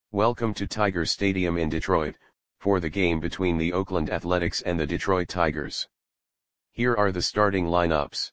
Welcome to Tiger Stadium in Detroit, for the game between the Oakland Athletics and the Detroit Tigers. Here are the starting lineups.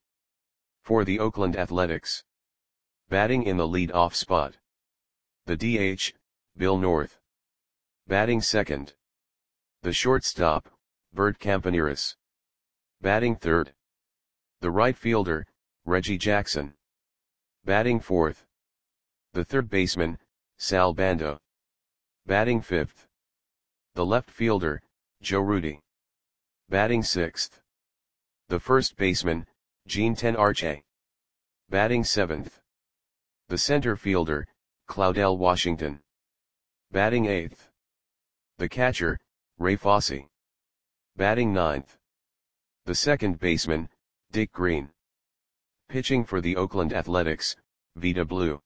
For the Oakland Athletics. Batting in the lead-off spot. The DH, Bill North. Batting second. The shortstop, Bert Campaneris. Batting third. The right fielder, Reggie Jackson. Batting fourth. The third baseman, Sal Bando. Batting fifth. The left fielder, Joe Rudi. Batting sixth. The first baseman, Gene Tenarche. Batting seventh. The center fielder, Claudell Washington. Batting eighth. The catcher, Ray Fosse. Batting ninth. The second baseman, Dick Green. Pitching for the Oakland Athletics, Vida Blue.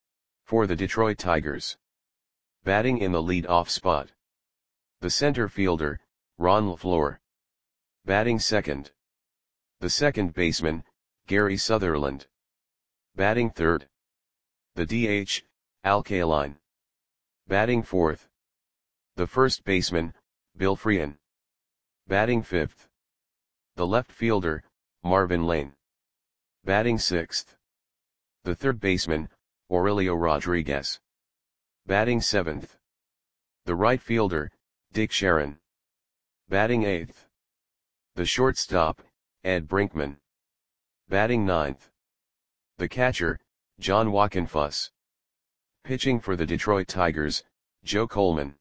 For the Detroit Tigers. Batting in the lead-off spot. The center fielder, Ron LeFlore. Batting second. The second baseman, Gary Sutherland. Batting third. The DH, Al Kaline. Batting fourth. The first baseman, Bill Freehan. Batting fifth. The left fielder, Marvin Lane. Batting sixth. The third baseman, Aurelio Rodriguez. Batting seventh. The right fielder, Dick Sharon. Batting eighth. The shortstop, Ed Brinkman. Batting ninth. The catcher, John Wockenfuss. Pitching for the Detroit Tigers, Joe Coleman.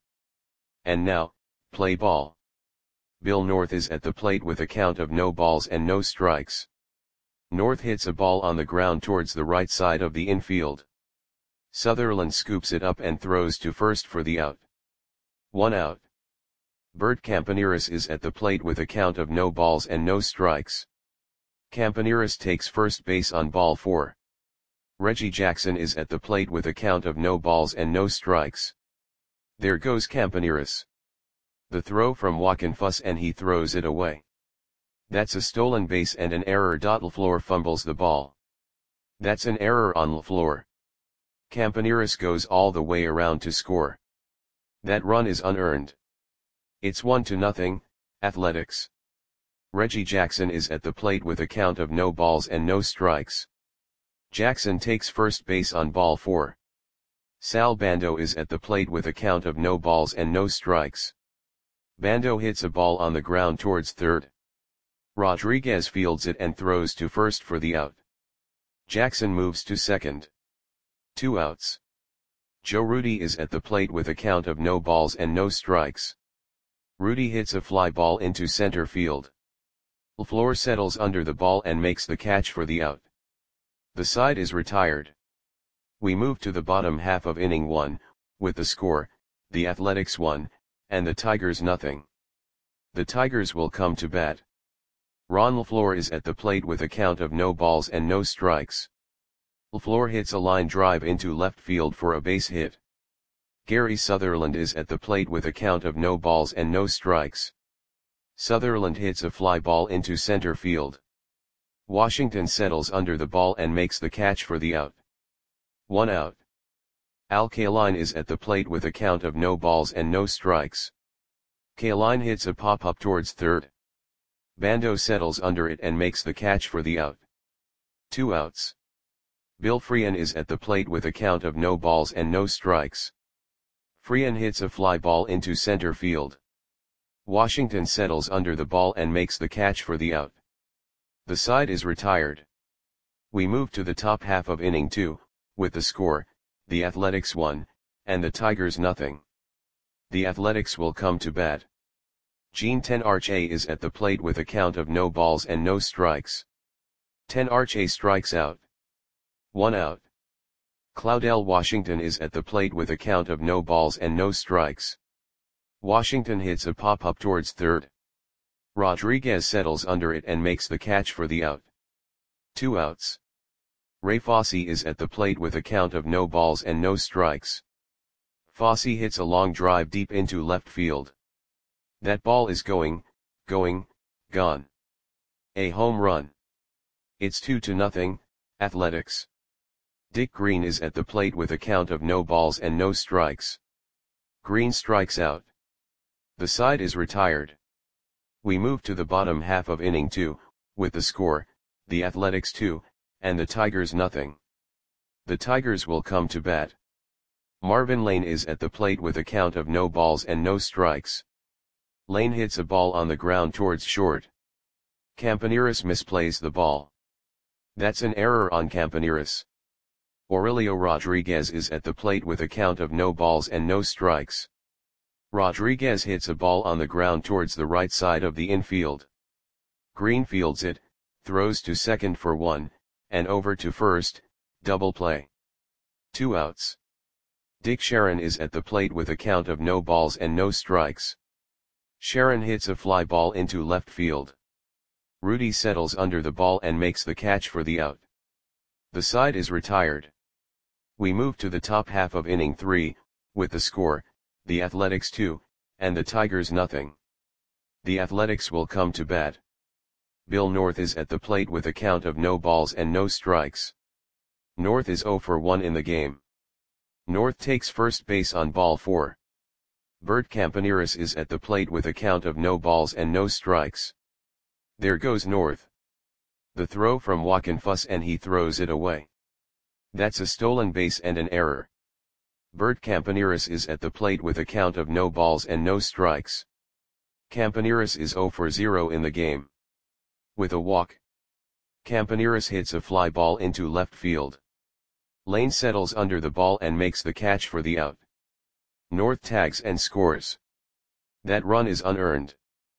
And now, play ball. Bill North is at the plate with a count of no balls and no strikes. North hits a ball on the ground towards the right side of the infield. Sutherland scoops it up and throws to first for the out. 1 out. Bert Campaneris is at the plate with a count of no balls and no strikes. Campaneris takes first base on ball 4. Reggie Jackson is at the plate with a count of no balls and no strikes. There goes Campaneris. The throw from Wockenfuss and he throws it away. That's a stolen base and an error. LeFlore fumbles the ball. That's an error on LeFlore. Campaneris goes all the way around to score. That run is unearned. It's 1-0, Athletics. Reggie Jackson is at the plate with a count of no balls and no strikes. Jackson takes first base on ball 4. Sal Bando is at the plate with a count of no balls and no strikes. Bando hits a ball on the ground towards third. Rodriguez fields it and throws to first for the out. Jackson moves to second. 2 outs. Joe Rudi is at the plate with a count of no balls and no strikes. Rudi hits a fly ball into center field. LeFlore settles under the ball and makes the catch for the out. The side is retired. We move to the bottom half of inning 1, with the score, the Athletics 1, and the Tigers 0. The Tigers will come to bat. Ron LeFlore is at the plate with a count of no balls and no strikes. LeFlore hits a line drive into left field for a base hit. Gary Sutherland is at the plate with a count of no balls and no strikes. Sutherland hits a fly ball into center field. Washington settles under the ball and makes the catch for the out. 1 out. Al Kaline is at the plate with a count of no balls and no strikes. Kaline hits a pop-up towards third. Bando settles under it and makes the catch for the out. 2 outs. Bill Freehan is at the plate with a count of no balls and no strikes. Freehan hits a fly ball into center field. Washington settles under the ball and makes the catch for the out. The side is retired. We move to the top half of inning 2, with the score, the Athletics 1, and the Tigers 0. The Athletics will come to bat. Gene Tenarche is at the plate with a count of no balls and no strikes. Tenarche strikes out. 1 out. Claudell Washington is at the plate with a count of no balls and no strikes. Washington hits a pop-up towards third. Rodriguez settles under it and makes the catch for the out. 2 outs. Ray Fosse is at the plate with a count of no balls and no strikes. Fosse hits a long drive deep into left field. That ball is gone. A home run. It's 2-0, Athletics. Dick Green is at the plate with a count of no balls and no strikes. Green strikes out. The side is retired. We move to the bottom half of inning 2, with the score, the Athletics 2, and the Tigers nothing. The Tigers will come to bat. Marvin Lane is at the plate with a count of no balls and no strikes. Lane hits a ball on the ground towards short. Campaneris misplays the ball. That's an error on Campaneris. Aurelio Rodriguez is at the plate with a count of no balls and no strikes. Rodriguez hits a ball on the ground towards the right side of the infield. Green fields it, throws to second for 1, and over to first, double play. 2 outs. Dick Sharon is at the plate with a count of no balls and no strikes. Sharon hits a fly ball into left field. Rudy settles under the ball and makes the catch for the out. The side is retired. We move to the top half of inning 3, with the score, the Athletics 2, and the Tigers nothing. The Athletics will come to bat. Bill North is at the plate with a count of no balls and no strikes. North is 0 for 1 in the game. North takes first base on ball 4. Bert Campaneris is at the plate with a count of no balls and no strikes. There goes North. The throw from Walkenfuss and he throws it away. That's a stolen base and an error. Bert Campaneris is at the plate with a count of no balls and no strikes. Campaneris is 0 for 0 in the game. With a walk, Campaneris hits a fly ball into left field. Lane settles under the ball and makes the catch for the out. North tags and scores. That run is unearned.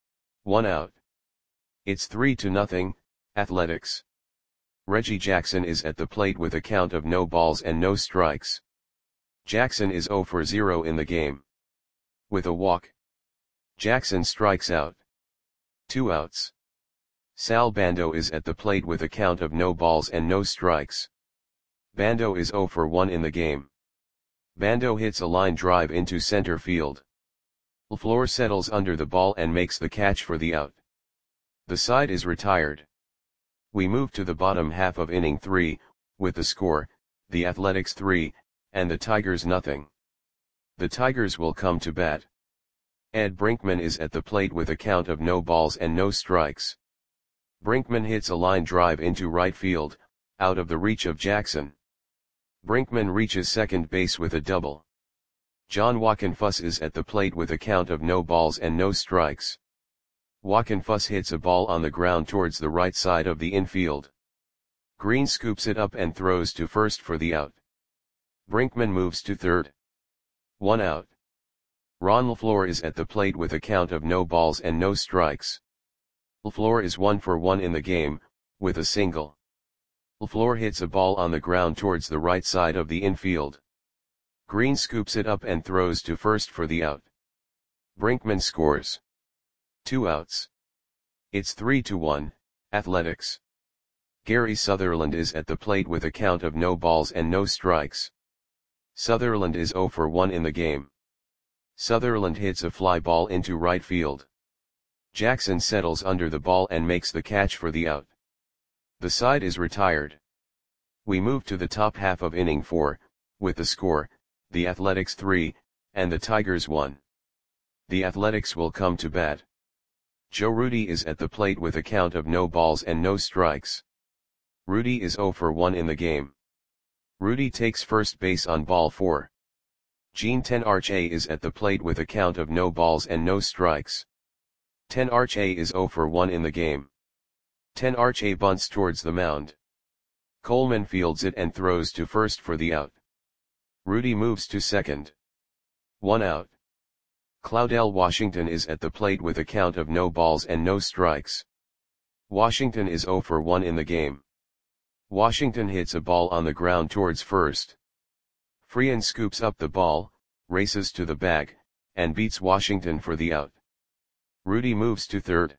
1 out. It's 3-0, Athletics. Reggie Jackson is at the plate with a count of no balls and no strikes. Jackson is 0 for 0 in the game. With a walk, Jackson strikes out. 2 outs. Sal Bando is at the plate with a count of no balls and no strikes. Bando is 0 for 1 in the game. Bando hits a line drive into center field. LaFleur settles under the ball and makes the catch for the out. The side is retired. We move to the bottom half of inning 3, with the score, the Athletics 3, and the Tigers nothing. The Tigers will come to bat. Ed Brinkman is at the plate with a count of no balls and no strikes. Brinkman hits a line drive into right field, out of the reach of Jackson. Brinkman reaches second base with a double. John Walkenfuss is at the plate with a count of no balls and no strikes. Walkenfuss hits a ball on the ground towards the right side of the infield. Green scoops it up and throws to first for the out. Brinkman moves to third. 1 out. Ron LaFleur is at the plate with a count of no balls and no strikes. LaFleur is 1 for 1 in the game, with a single. LaFleur hits a ball on the ground towards the right side of the infield. Green scoops it up and throws to first for the out. Brinkman scores. 2 outs. It's 3-1, Athletics. Gary Sutherland is at the plate with a count of no balls and no strikes. Sutherland is 0 for 1 in the game. Sutherland hits a fly ball into right field. Jackson settles under the ball and makes the catch for the out. The side is retired. We move to the top half of inning 4, with the score, the Athletics 3, and the Tigers 1. The Athletics will come to bat. Joe Rudy is at the plate with a count of no balls and no strikes. Rudy is 0 for 1 in the game. Rudy takes first base on ball 4. Gene Tenarche is at the plate with a count of no balls and no strikes. Tenarche is 0 for 1 in the game. Tenarche bunts towards the mound. Coleman fields it and throws to first for the out. Rudy moves to second. 1 out. Claudel Washington is at the plate with a count of no balls and no strikes. Washington is 0 for 1 in the game. Washington hits a ball on the ground towards first. Freehan scoops up the ball, races to the bag, and beats Washington for the out. Rudy moves to third.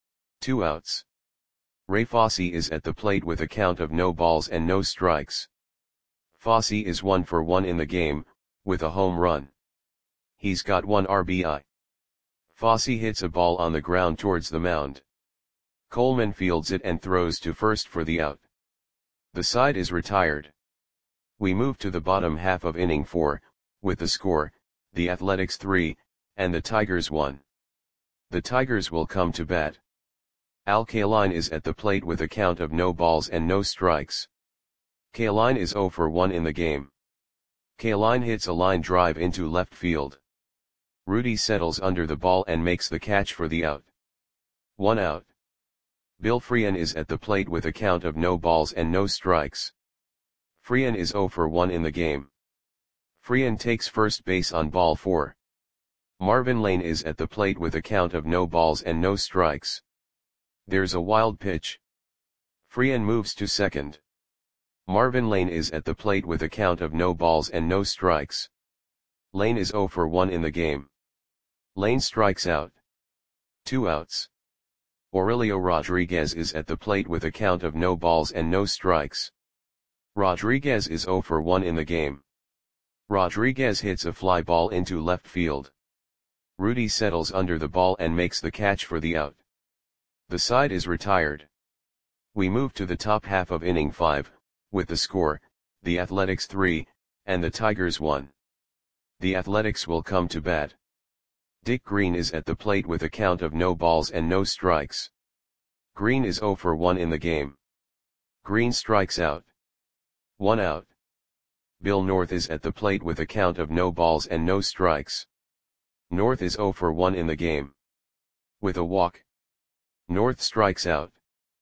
2 outs. Ray Fosse is at the plate with a count of no balls and no strikes. Fosse is 1 for 1 in the game, with a home run. He's got 1 RBI. Fosse hits a ball on the ground towards the mound. Coleman fields it and throws to first for the out. The side is retired. We move to the bottom half of inning 4, with the score, the Athletics 3, and the Tigers 1. The Tigers will come to bat. Al Kaline is at the plate with a count of no balls and no strikes. Kaline is 0 for 1 in the game. Kaline hits a line drive into left field. Rudy settles under the ball and makes the catch for the out. 1 out. Bill Freehan is at the plate with a count of no balls and no strikes. Freehan is 0 for 1 in the game. Freehan takes first base on ball 4. Marvin Lane is at the plate with a count of no balls and no strikes. There's a wild pitch. Freehan moves to second. Marvin Lane is at the plate with a count of no balls and no strikes. Lane is 0 for 1 in the game. Lane strikes out. 2 outs. Aurelio Rodriguez is at the plate with a count of no balls and no strikes. Rodriguez is 0 for 1 in the game. Rodriguez hits a fly ball into left field. Rudy settles under the ball and makes the catch for the out. The side is retired. We move to the top half of inning 5, with the score, the Athletics 3, and the Tigers 1. The Athletics will come to bat. Dick Green is at the plate with a count of no balls and no strikes. Green is 0 for 1 in the game. Green strikes out. 1 out. Bill North is at the plate with a count of no balls and no strikes. North is 0 for 1 in the game. With a walk. North strikes out.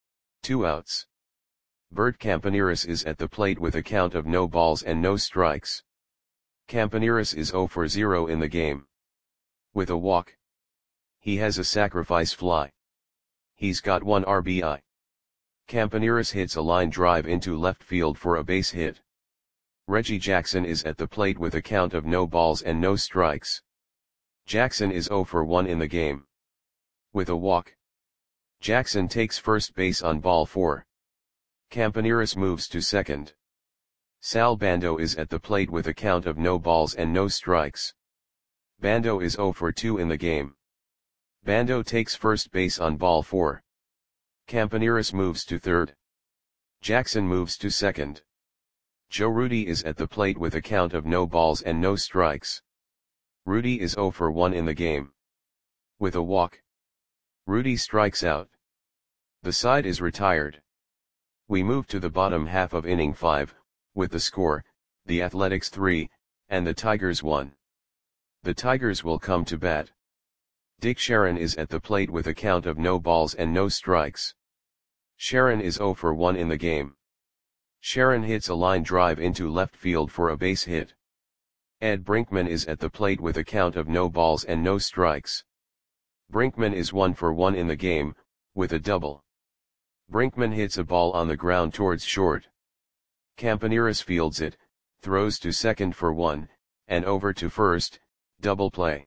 2 outs. Bert Campaneris is at the plate with a count of no balls and no strikes. Campaneris is 0 for 0 in the game. With a walk. He has a sacrifice fly. He's got 1 RBI. Campaneris hits a line drive into left field for a base hit. Reggie Jackson is at the plate with a count of no balls and no strikes. Jackson is 0 for 1 in the game. With a walk. Jackson takes first base on ball 4. Campaneris moves to second. Sal Bando is at the plate with a count of no balls and no strikes. Bando is 0 for 2 in the game. Bando takes first base on ball 4. Campaneris moves to third. Jackson moves to second. Joe Rudy is at the plate with a count of no balls and no strikes. Rudy is 0 for 1 in the game. With a walk. Rudy strikes out. The side is retired. We move to the bottom half of inning 5, with the score, the Athletics 3, and the Tigers 1. The Tigers will come to bat. Dick Sharon is at the plate with a count of no balls and no strikes. Sharon is 0 for 1 in the game. Sharon hits a line drive into left field for a base hit. Ed Brinkman is at the plate with a count of no balls and no strikes. Brinkman is 1 for 1 in the game, with a double. Brinkman hits a ball on the ground towards short. Campaneris fields it, throws to second for 1, and over to first, double play.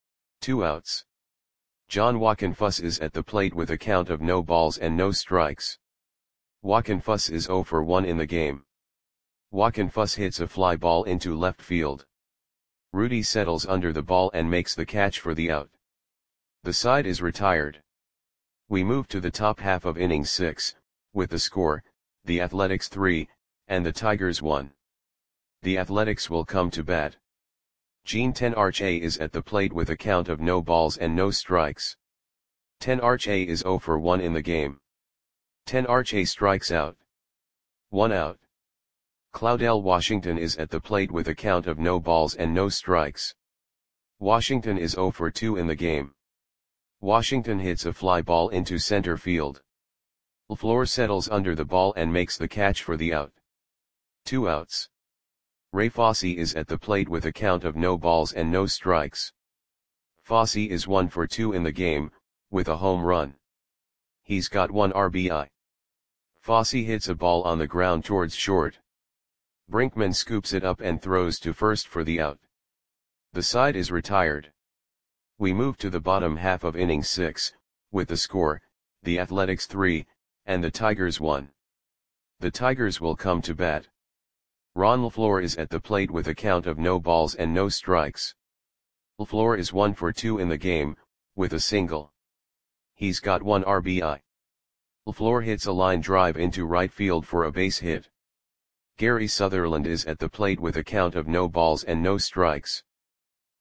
2 outs. John Wockenfuss is at the plate with a count of no balls and no strikes. Wockenfuss is 0 for 1 in the game. Wockenfuss hits a fly ball into left field. Rudy settles under the ball and makes the catch for the out. The side is retired. We move to the top half of inning 6, with the score, the Athletics 3, and the Tigers 1. The Athletics will come to bat. Gene Tenarche is at the plate with a count of no balls and no strikes. Tenarche is 0 for 1 in the game. Tenarche strikes out. 1 out. Claudel Washington is at the plate with a count of no balls and no strikes. Washington is 0 for 2 in the game. Washington hits a fly ball into center field. LaFleur settles under the ball and makes the catch for the out. 2 outs. Ray Fosse is at the plate with a count of no balls and no strikes. Fosse is 1 for 2 in the game, with a home run. He's got 1 RBI. Fosse hits a ball on the ground towards short. Brinkman scoops it up and throws to first for the out. The side is retired. We move to the bottom half of inning 6, with the score, the Athletics 3, and the Tigers 1. The Tigers will come to bat. Ron LaFleur is at the plate with a count of no balls and no strikes. LaFleur is 1 for 2 in the game, with a single. He's got 1 RBI. LaFleur hits a line drive into right field for a base hit. Gary Sutherland is at the plate with a count of no balls and no strikes.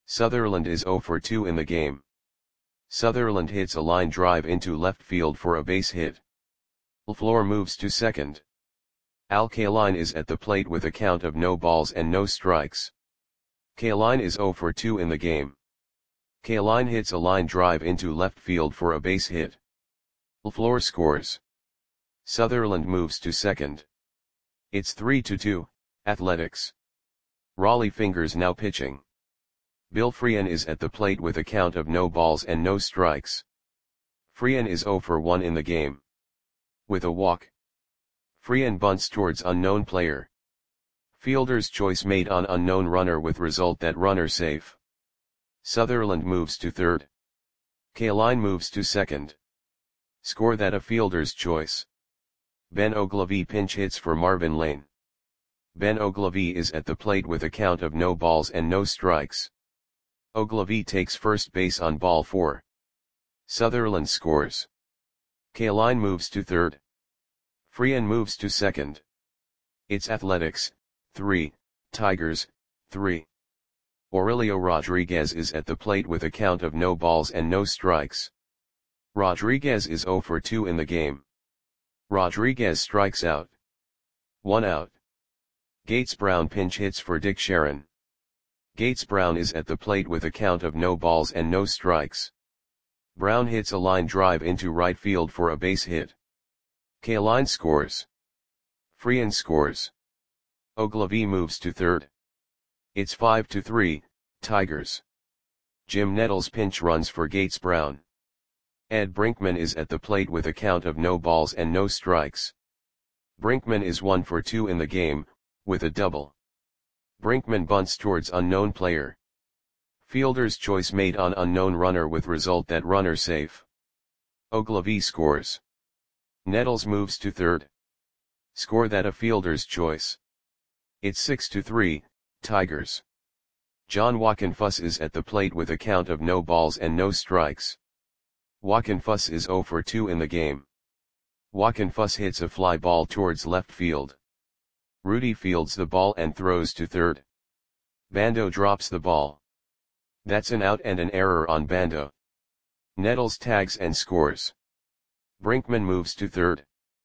Sutherland is 0 for 2 in the game. Sutherland hits a line drive into left field for a base hit. LaFleur moves to second. Al Kaline is at the plate with a count of no balls and no strikes. Kaline is 0 for 2 in the game. Kaline hits a line drive into left field for a base hit. LaFleur scores. Sutherland moves to second. It's 3-2, Athletics. Rollie Fingers now pitching. Bill Freehan is at the plate with a count of no balls and no strikes. Freehan is 0 for 1 in the game. With a walk. Freehan bunts towards unknown player. Fielder's choice made on unknown runner with result that runner safe. Sutherland moves to third. Kaline moves to second. Score that a fielder's choice. Ben Oglivie pinch hits for Marvin Lane. Ben Oglivie is at the plate with a count of no balls and no strikes. Oglivie takes first base on ball 4. Sutherland scores. Kaline moves to third. Freehan moves to second. It's Athletics, 3, Tigers, 3. Aurelio Rodriguez is at the plate with a count of no balls and no strikes. Rodriguez is 0 for 2 in the game. Rodriguez strikes out. 1 out. Gates Brown pinch hits for Dick Sharon. Gates Brown is at the plate with a count of no balls and no strikes. Brown hits a line drive into right field for a base hit. Kaline scores. Freehan scores. Oglivie moves to third. It's 5-3, Tigers. Jim Nettles pinch runs for Gates Brown. Ed Brinkman is at the plate with a count of no balls and no strikes. Brinkman is 1 for 2 in the game, with a double. Brinkman bunts towards unknown player. Fielder's choice made on unknown runner with result that runner safe. Oglivie scores. Nettles moves to third. Score that a fielder's choice. It's 6-3, Tigers. John Wockenfuss is at the plate with a count of no balls and no strikes. Wockenfuss is 0 for 2 in the game. Wockenfuss hits a fly ball towards left field. Rudy fields the ball and throws to third. Bando drops the ball. That's an out and an error on Bando. Nettles tags and scores. Brinkman moves to third.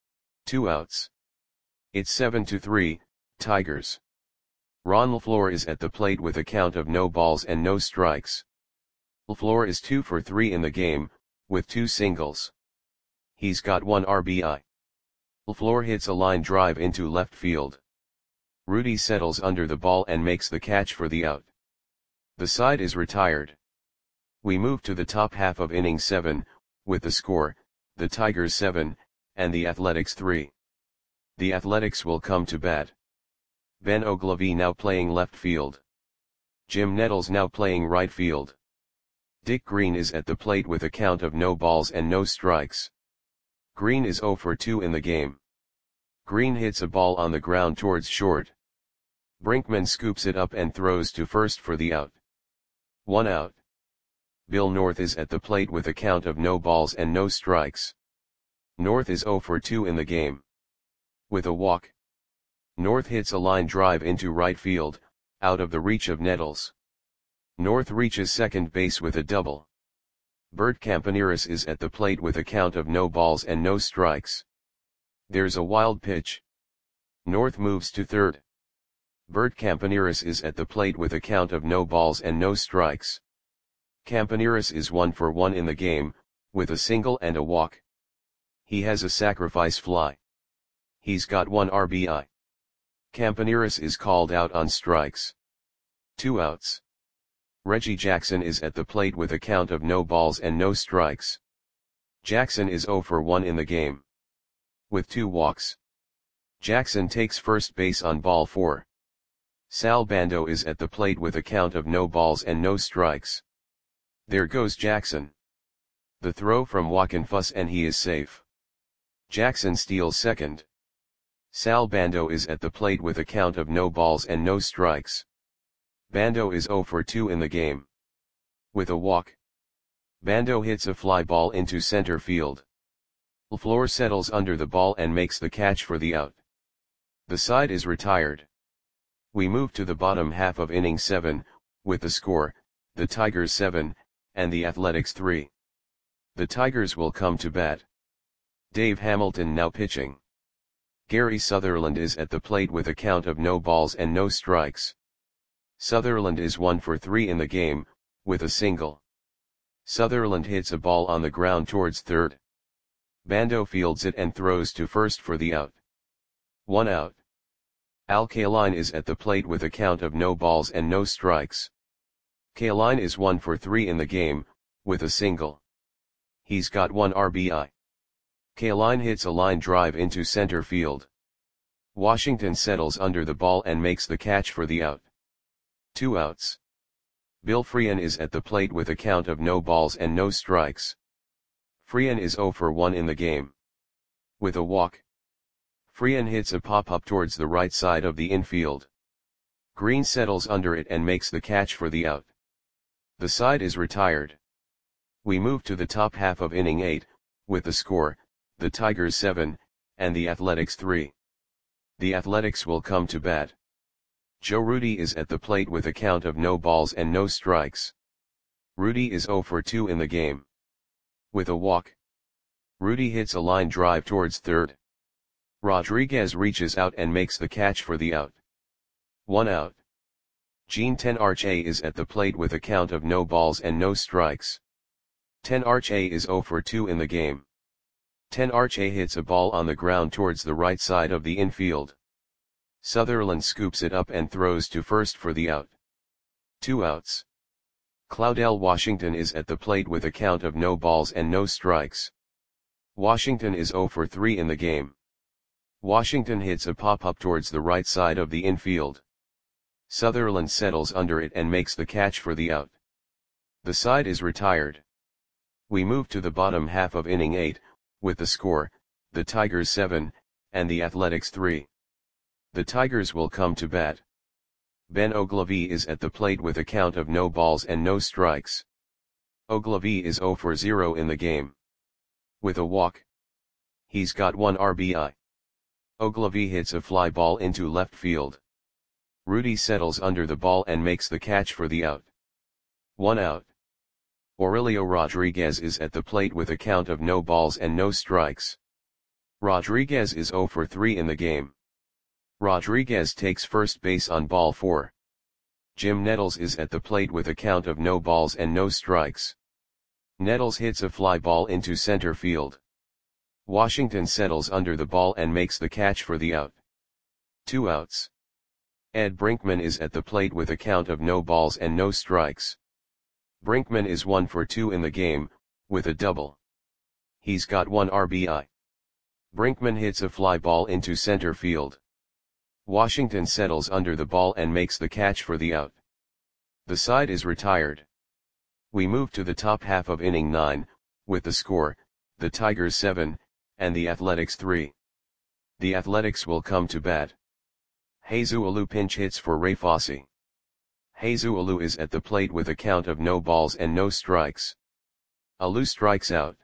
2 outs. It's 7-3, Tigers. Ron LaFleur is at the plate with a count of no balls and no strikes. LaFleur is 2 for 3 in the game, with 2 singles. He's got 1 RBI. LaFleur hits a line drive into left field. Rudy settles under the ball and makes the catch for the out. The side is retired. We move to the top half of inning 7, with the score, the Tigers 7, and the Athletics 3. The Athletics will come to bat. Ben Oglivie now playing left field. Jim Nettles now playing right field. Dick Green is at the plate with a count of no balls and no strikes. Green is 0 for 2 in the game. Green hits a ball on the ground towards short. Brinkman scoops it up and throws to first for the out. 1 out. Bill North is at the plate with a count of no balls and no strikes. North is 0 for 2 in the game. With a walk. North hits a line drive into right field, out of the reach of Nettles. North reaches second base with a double. Bert Campaneris is at the plate with a count of no balls and no strikes. There's a wild pitch. North moves to third. Bert Campaneris is at the plate with a count of no balls and no strikes. Campaneris is 1 for 1 in the game, with a single and a walk. He has a sacrifice fly. He's got 1 RBI. Campaneris is called out on strikes. 2 outs. Reggie Jackson is at the plate with a count of no balls and no strikes. Jackson is 0 for 1 in the game. With 2 walks. Jackson takes first base on ball 4. Sal Bando is at the plate with a count of no balls and no strikes. There goes Jackson. The throw from Wockenfuss and he is safe. Jackson steals second. Sal Bando is at the plate with a count of no balls and no strikes. Bando is 0 for 2 in the game. With a walk. Bando hits a fly ball into center field. LaFleur settles under the ball and makes the catch for the out. The side is retired. We move to the bottom half of inning 7, with the score, the Tigers 7, and the Athletics 3. The Tigers will come to bat. Dave Hamilton now pitching. Gary Sutherland is at the plate with a count of no balls and no strikes. Sutherland is 1 for 3 in the game, with a single. Sutherland hits a ball on the ground towards third. Bando fields it and throws to first for the out. 1 out. Al Kaline is at the plate with a count of no balls and no strikes. Kaline is 1 for 3 in the game, with a single. He's got 1 RBI. Kaline hits a line drive into center field. Washington settles under the ball and makes the catch for the out. 2 outs. Bill Freehan is at the plate with a count of no balls and no strikes. Freehan is 0 for 1 in the game. With a walk. Freehan hits a pop-up towards the right side of the infield. Green settles under it and makes the catch for the out. The side is retired. We move to the top half of inning 8, with the score, the Tigers 7, and the Athletics 3. The Athletics will come to bat. Joe Rudi is at the plate with a count of no balls and no strikes. Rudi is 0 for 2 in the game. With a walk. Rudi hits a line drive towards third. Rodriguez reaches out and makes the catch for the out. 1 out. Gene Tenarche is at the plate with a count of no balls and no strikes. Tenarche is 0 for 2 in the game. Tenarche hits a ball on the ground towards the right side of the infield. Sutherland scoops it up and throws to first for the out. 2 outs. Claudell Washington is at the plate with a count of no balls and no strikes. Washington is 0 for 3 in the game. Washington hits a pop-up towards the right side of the infield. Sutherland settles under it and makes the catch for the out. The side is retired. We move to the bottom half of inning 8, with the score, the Tigers 7, and the Athletics 3. The Tigers will come to bat. Ben Oglivie is at the plate with a count of no balls and no strikes. Oglivie is 0 for 0 in the game. With a walk. He's got 1 RBI. Oglivie hits a fly ball into left field. Rudi settles under the ball and makes the catch for the out. 1 out. Aurelio Rodriguez is at the plate with a count of no balls and no strikes. Rodriguez is 0 for 3 in the game. Rodriguez takes first base on ball 4. Jim Nettles is at the plate with a count of no balls and no strikes. Nettles hits a fly ball into center field. Washington settles under the ball and makes the catch for the out. 2 outs. Ed Brinkman is at the plate with a count of no balls and no strikes. Brinkman is 1 for 2 in the game, with a double. He's got 1 RBI. Brinkman hits a fly ball into center field. Washington settles under the ball and makes the catch for the out. The side is retired. We move to the top half of inning 9, with the score, the Tigers 7, and the Athletics 3. The Athletics will come to bat. Jesus Alou pinch hits for Ray Fosse. Jesus Alou is at the plate with a count of no balls and no strikes. Alou strikes out.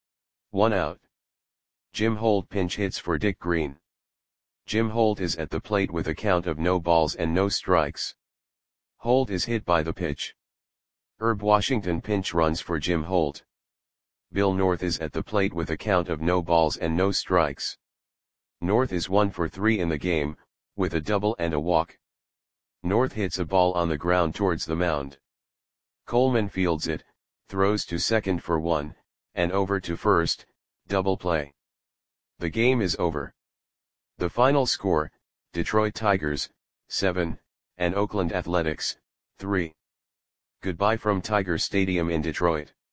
1 out. Jim Holt pinch hits for Dick Green. Jim Holt is at the plate with a count of no balls and no strikes. Holt is hit by the pitch. Herb Washington pinch runs for Jim Holt. Bill North is at the plate with a count of no balls and no strikes. North is 1 for 3 in the game, with a double and a walk. North hits a ball on the ground towards the mound. Coleman fields it, throws to second for 1, and over to first, double play. The game is over. The final score, Detroit Tigers, 7, and Oakland Athletics, 3. Goodbye from Tiger Stadium in Detroit.